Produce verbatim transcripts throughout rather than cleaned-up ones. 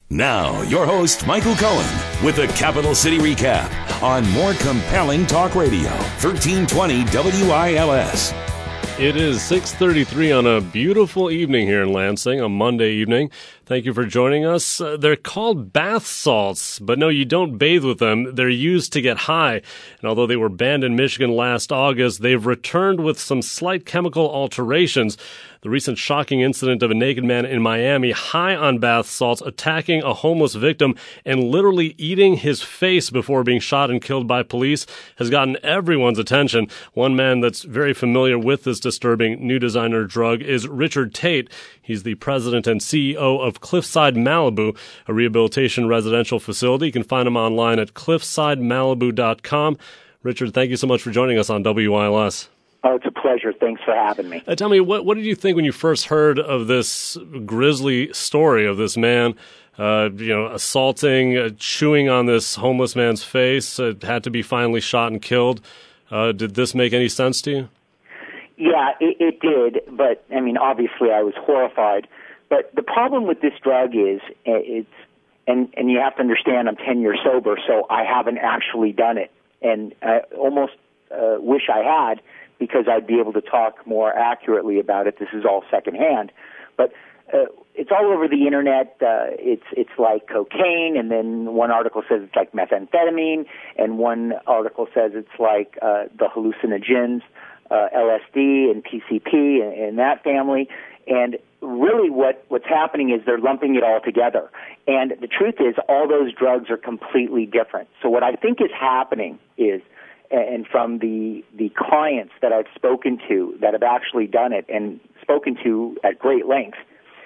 Now, your host, Michael Cohen, with the Capital City Recap on More Compelling Talk Radio, thirteen twenty W I L S. It is six thirty-three on a beautiful evening here in Lansing, a Monday evening. Thank you for joining us. Uh, they're called bath salts, but no, you don't bathe with them. They're used to get high. And although they were banned in Michigan last August, they've returned with some slight chemical alterations. The recent shocking incident of a naked man in Miami high on bath salts attacking a homeless victim and literally eating his face before being shot and killed by police has gotten everyone's attention. One man that's very familiar with this disturbing new designer drug is Richard Tate. He's the president and C E O of Cliffside Malibu, a rehabilitation residential facility. You can find him online at cliffside malibu dot com. Richard, thank you so much for joining us on W I L S. Oh, it's a pleasure. Thanks for having me. Uh, tell me, what, what did you think when you first heard of this grisly story of this man, uh, you know, assaulting, uh, chewing on this homeless man's face, uh, had to be finally shot and killed? Uh, did this make any sense to you? Yeah, it, it did. But, I mean, obviously I was horrified. But the problem with this drug is it's, and, and you have to understand I'm ten years sober, so I haven't actually done it. And I almost uh, wish I had, because I'd be able to talk more accurately about it. This is all secondhand. But uh, it's all over the Internet. Uh, it's it's like cocaine, and then one article says it's like methamphetamine, and one article says it's like uh, the hallucinogens, uh, L S D and P C P and, and that family. And really what, what's happening is they're lumping it all together. And the truth is all those drugs are completely different. So what I think is happening is, and from the the clients that I've spoken to that have actually done it and spoken to at great length,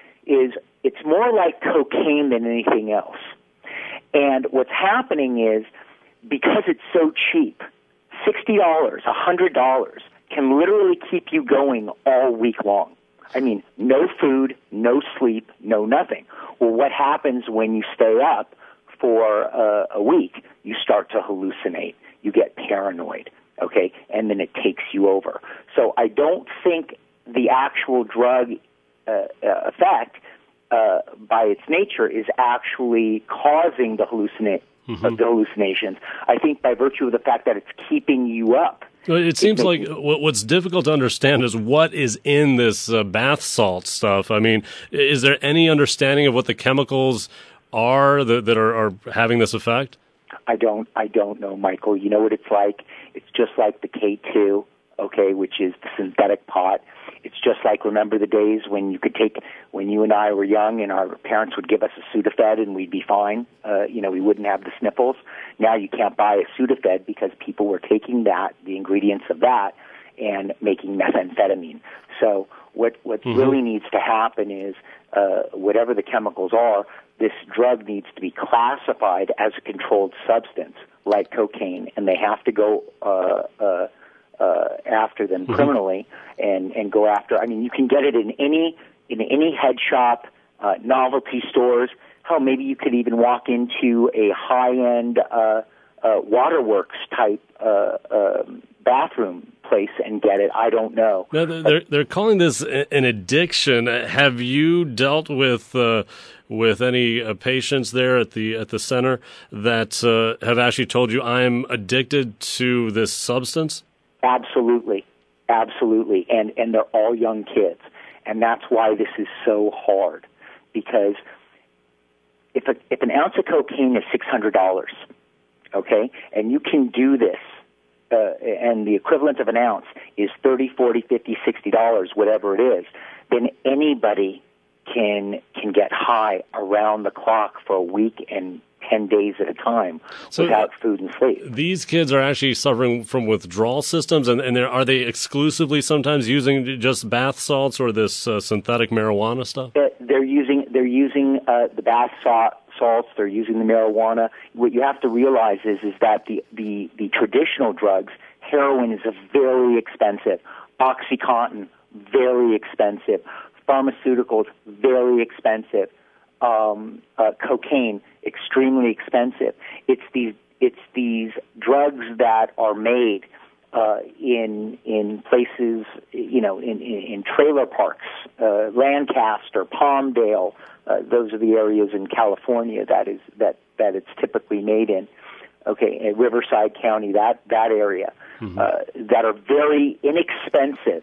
is it's more like cocaine than anything else. And what's happening is, because it's so cheap, sixty dollars, one hundred dollars can literally keep you going all week long. I mean, no food, no sleep, no nothing. Well, what happens when you stay up for uh, a week? You start to hallucinate. You get paranoid, okay, and then it takes you over. So I don't think the actual drug uh, uh, effect, uh, by its nature, is actually causing the, hallucina- mm-hmm. uh, the hallucinations. I think by virtue of the fact that it's keeping you up. It seems like what's difficult to understand is what is in this uh, bath salt stuff. I mean, is there any understanding of what the chemicals are that, that are, are having this effect? I don't I don't know, Michael. You know what it's like? It's just like the K two, okay, which is the synthetic pot. It's just like, remember the days when you could take, when you and I were young and our parents would give us a Sudafed and we'd be fine. Uh, you know, we wouldn't have the sniffles. Now you can't buy a Sudafed because people were taking that, the ingredients of that, and making methamphetamine. So what, what mm-hmm. really needs to happen is, uh, whatever the chemicals are, this drug needs to be classified as a controlled substance, like cocaine, and they have to go uh, uh, uh, after them mm-hmm. criminally and, and go after. I mean, you can get it in any in any head shop, uh, novelty stores. Hell, maybe you could even walk into a high-end uh, uh, waterworks type uh, uh, bathroom place and get it. I don't know. No, they're they're calling this an addiction. Have you dealt with uh, with any uh, patients there at the at the center that uh, have actually told you, I'm addicted to this substance? Absolutely, absolutely, and and they're all young kids, and that's why this is so hard, because if a, if an ounce of cocaine is six hundred dollars, okay, and you can do this. Uh, and the equivalent of an ounce is thirty, forty, fifty, sixty dollars, whatever it is, then anybody can can get high around the clock for a week and ten days at a time so without food and sleep. These kids are actually suffering from withdrawal systems, and, and are they exclusively sometimes using just bath salts or this uh, synthetic marijuana stuff? Uh, they're using they're using uh, the bath salt. salts, they're using the marijuana. What you have to realize is is that the, the, the traditional drugs, heroin is a very expensive, OxyContin, very expensive, pharmaceuticals, very expensive, um, uh, cocaine, extremely expensive. It's these it's these drugs that are made uh, in in places, you know, in, in, in trailer parks, uh, Lancaster, Palmdale. Uh, those are the areas in California that is that, that it's typically made in. Okay, in Riverside County, that that area, mm-hmm. uh, that are very inexpensive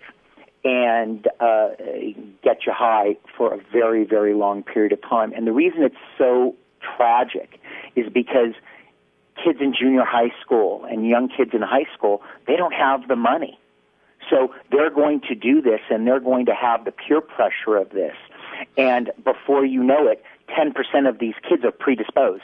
and uh, get you high for a very, very long period of time. And the reason it's so tragic is because kids in junior high school and young kids in high school, they don't have the money. So they're going to do this, and they're going to have the peer pressure of this. And before you know it, ten percent of these kids are predisposed.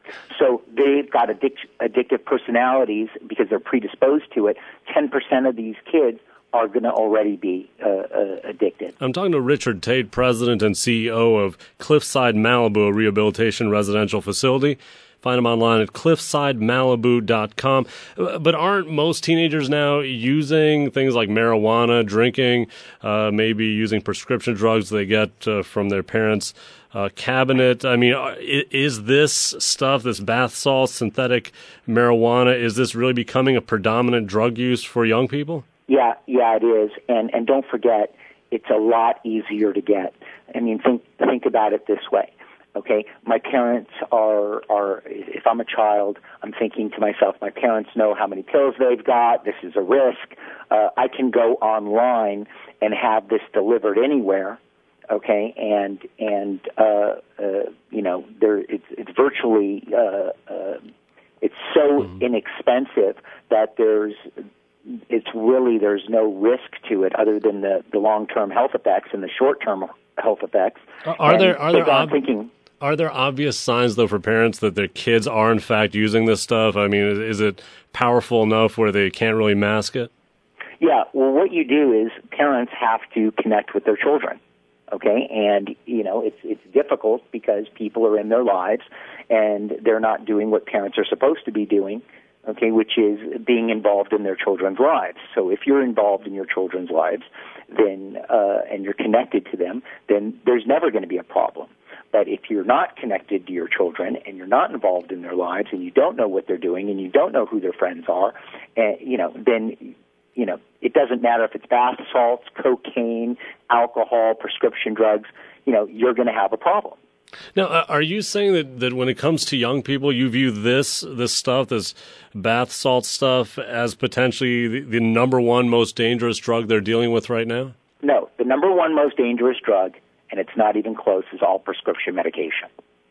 So they've got addic- addictive personalities because they're predisposed to it. ten percent of these kids are going to already be uh, uh, addicted. I'm talking to Richard Tate, president and C E O of Cliffside Malibu, a rehabilitation residential facility. Find them online at cliffside malibu dot com. But aren't most teenagers now using things like marijuana, drinking, uh, maybe using prescription drugs they get uh, from their parents' uh, cabinet? I mean, is this stuff, this bath salts, synthetic marijuana, is this really becoming a predominant drug use for young people? Yeah, yeah, it is. And and don't forget, it's a lot easier to get. I mean, think think about it this way. Okay, my parents are, are, if I'm a child, I'm thinking to myself, my parents know how many pills they've got, this is a risk. Uh, I can go online and have this delivered anywhere, okay, and, and uh, uh, you know, there, it's, it's virtually, uh, uh, it's so mm-hmm. inexpensive that there's, it's really, there's no risk to it other than the, the long-term health effects and the short-term health effects. Are and there, are there, ob- thinking, Are there obvious signs, though, for parents that their kids are, in fact, using this stuff? I mean, is, is it powerful enough where they can't really mask it? Yeah, well, what you do is parents have to connect with their children, okay? And, you know, it's it's difficult because people are in their lives and they're not doing what parents are supposed to be doing, okay, which is being involved in their children's lives. So if you're involved in your children's lives, then uh, and you're connected to them, then there's never going to be a problem. But if you're not connected to your children and you're not involved in their lives and you don't know what they're doing and you don't know who their friends are, uh, you know, then, you know, it doesn't matter if it's bath salts, cocaine, alcohol, prescription drugs, you know, you're going to have a problem. Now, are you saying that, that when it comes to young people, you view this this stuff, this bath salt stuff, as potentially the, the number one most dangerous drug they're dealing with right now? No, the number one most dangerous drug, and it's not even close, is all prescription medication.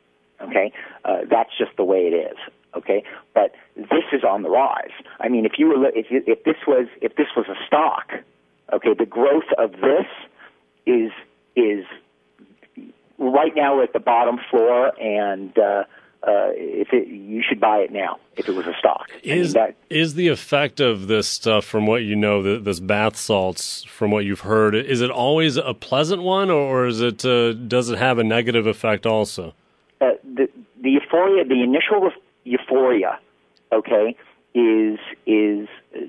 Okay? Uh, that's just the way it is. Okay? But this is on the rise. I mean, if you were, if you, if this was, if this was a stock, okay, the growth of this is, is right now we're at the bottom floor, and, uh, Uh, if it, you should buy it now if it was a stock. Is, I mean, that, is the effect of this stuff, from what you know, the, this bath salts, from what you've heard, is it always a pleasant one, or is it uh, does it have a negative effect also? Uh, the, the euphoria, the initial euphoria, okay, is is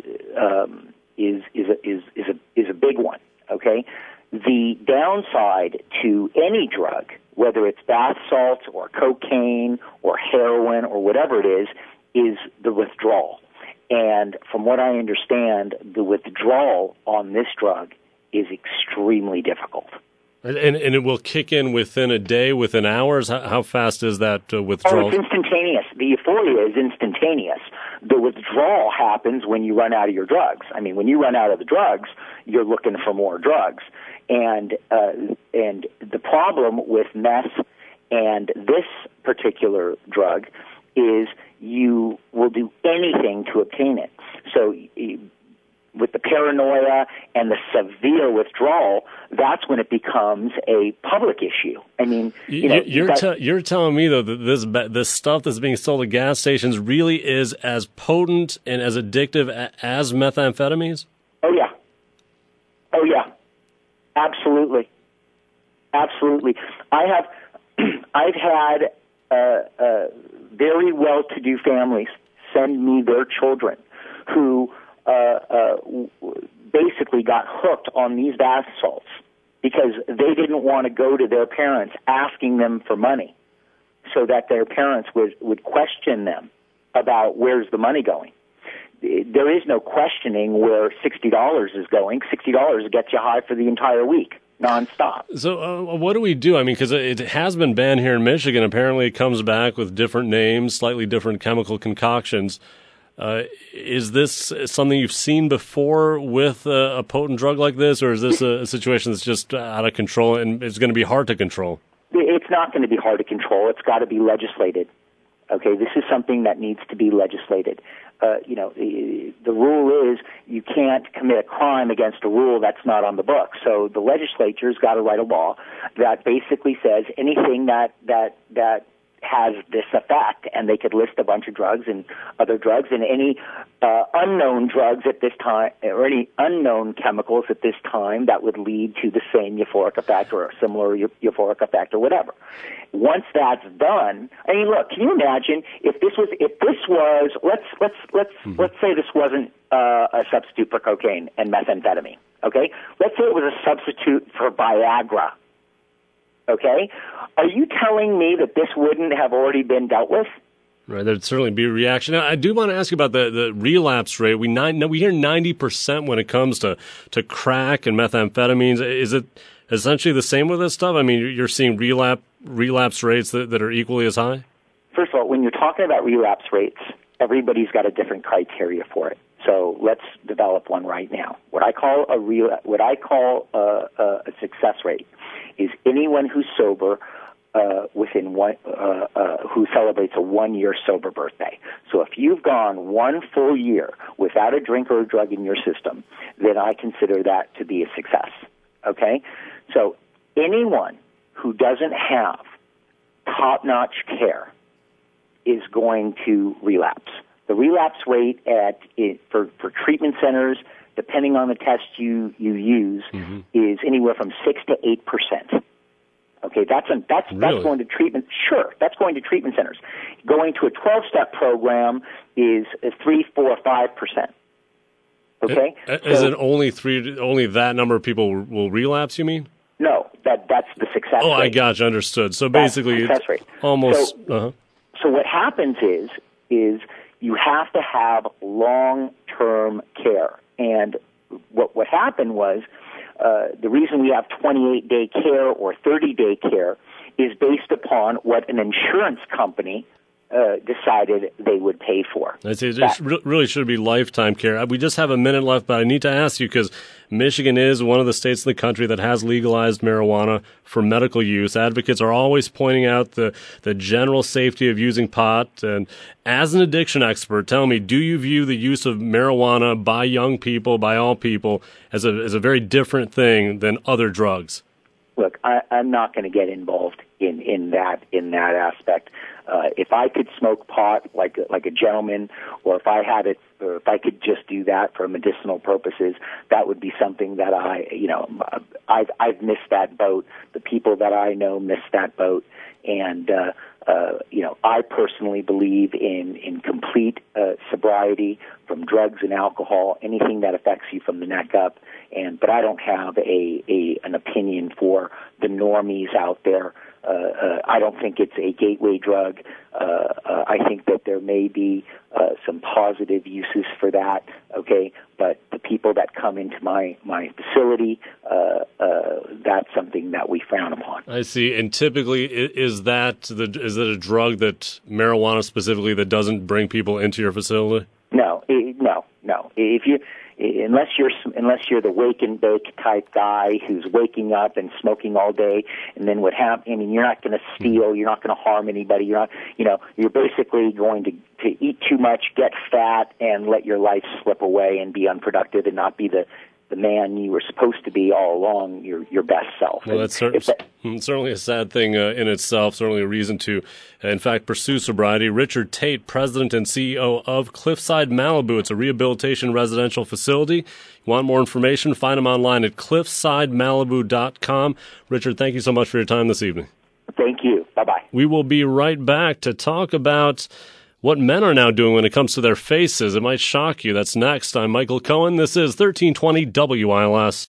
um, is is a, is is a is a big one. Okay, the downside to any drug, whether it's bath salts or cocaine or heroin or whatever it is, is the withdrawal. And from what I understand, the withdrawal on this drug is extremely difficult. And, and, and it will kick in within a day, within hours? How, how fast is that uh, withdrawal? Oh, it's instantaneous. The euphoria is instantaneous. The withdrawal happens when you run out of your drugs. I mean, when you run out of the drugs, you're looking for more drugs. And uh, and the problem with meth and this particular drug is you will do anything to obtain it. So with the paranoia and the severe withdrawal, that's when it becomes a public issue. I mean, you know, you're that, te- you're telling me though that this this stuff that's being sold at gas stations really is as potent and as addictive as methamphetamines? Oh yeah, oh yeah. Absolutely, absolutely. I have, I've had uh, uh, very well-to-do families send me their children who uh, uh, basically got hooked on these bath salts because they didn't want to go to their parents asking them for money, so that their parents would would question them about where's the money going. there is no questioning where sixty dollars is going. sixty dollars gets you high for the entire week, nonstop. So uh, what do we do? I mean, because it has been banned here in Michigan. Apparently it comes back with different names, slightly different chemical concoctions. Uh, is this something you've seen before with a, a potent drug like this, or is this a, a situation that's just out of control and it's going to be hard to control? It's not going to be hard to control. It's got to be legislated. Okay, this is something that needs to be legislated. Uh, you know, the, the rule is you can't commit a crime against a rule that's not on the books. So the legislature's got to write a law that basically says anything that that that has this effect, and they could list a bunch of drugs and other drugs and any uh, unknown drugs at this time, or any unknown chemicals at this time that would lead to the same euphoric effect or a similar euphoric effect or whatever. Once that's done, I mean, look, can you imagine if this was, if this was, let's let's let's mm-hmm. let's say this wasn't uh, a substitute for cocaine and methamphetamine. Okay, let's say it was a substitute for Viagra. Okay? Are you telling me that this wouldn't have already been dealt with? Right, there'd certainly be a reaction. Now, I do want to ask you about the, the relapse rate. We nine, we hear ninety percent when it comes to, to crack and methamphetamines. Is it essentially the same with this stuff? I mean, you're seeing relapse relapse rates that, that are equally as high? First of all, when you're talking about relapse rates, everybody's got a different criteria for it. So let's develop one right now. What I call a real, what I call a, a success rate is anyone who's sober uh, within one, uh, uh, who celebrates a one-year sober birthday. So if you've gone one full year without a drink or a drug in your system, then I consider that to be a success. Okay? So anyone who doesn't have top-notch care is going to relapse. The relapse rate at it, for, for treatment centers, depending on the test you, you use, mm-hmm. is anywhere from six to eight percent. Okay, that's a, that's really? that's going to treatment. Sure, that's going to treatment centers. Going to a twelve-step program is three, four, five percent. Okay, is so, it only three? Only that number of people will relapse? You mean? No, that that's the success oh, rate. Oh, I gotcha, understood. So basically, success rate. almost. So, uh-huh. so what happens is is you have to have long-term care. And what what happened was uh, the reason we have twenty-eight day care or thirty day care is based upon what an insurance company uh, decided they would pay for. I see. It really should be lifetime care. We just have a minute left, but I need to ask you because Michigan is one of the states in the country that has legalized marijuana for medical use. Advocates are always pointing out the, the general safety of using pot. And as an addiction expert, tell me, do you view the use of marijuana by young people, by all people, as a, as a very different thing than other drugs? Look, I, I'm not going to get involved in, in that in that aspect. Uh, if I could smoke pot like like a gentleman, or if I had it, or if I could just do that for medicinal purposes, that would be something that I, you know, I've I've missed that boat. The people that I know missed that boat, and uh, uh, you know, I personally believe in in complete uh, sobriety from drugs and alcohol, anything that affects you from the neck up. And but I don't have a, a an opinion for the normies out there. Uh, uh, I don't think it's a gateway drug. Uh, uh, I think that there may be uh, some positive uses for that. Okay, but the people that come into my my facility, uh, uh, that's something that we frown upon. I see. And typically, is that the is it a drug that marijuana specifically that doesn't bring people into your facility? No, it, no, no. If you Unless you're unless you're the wake and bake type guy who's waking up and smoking all day, and then what happens? I mean, you're not going to steal, you're not going to harm anybody. You're not, you know, you're basically going to to eat too much, get fat, and let your life slip away and be unproductive and not be the the man you were supposed to be all along, your your best self. Well, that's cer- that, certainly a sad thing uh, in itself, certainly a reason to, uh, in fact, pursue sobriety. Richard Tate, president and C E O of Cliffside Malibu. It's a rehabilitation residential facility. You want more information? Find him online at cliffside malibu dot com. Richard, thank you so much for your time this evening. Thank you. Bye-bye. We will be right back to talk about what men are now doing when it comes to their faces. It might shock you. That's next. I'm Michael Cohen. This is thirteen twenty W I L S.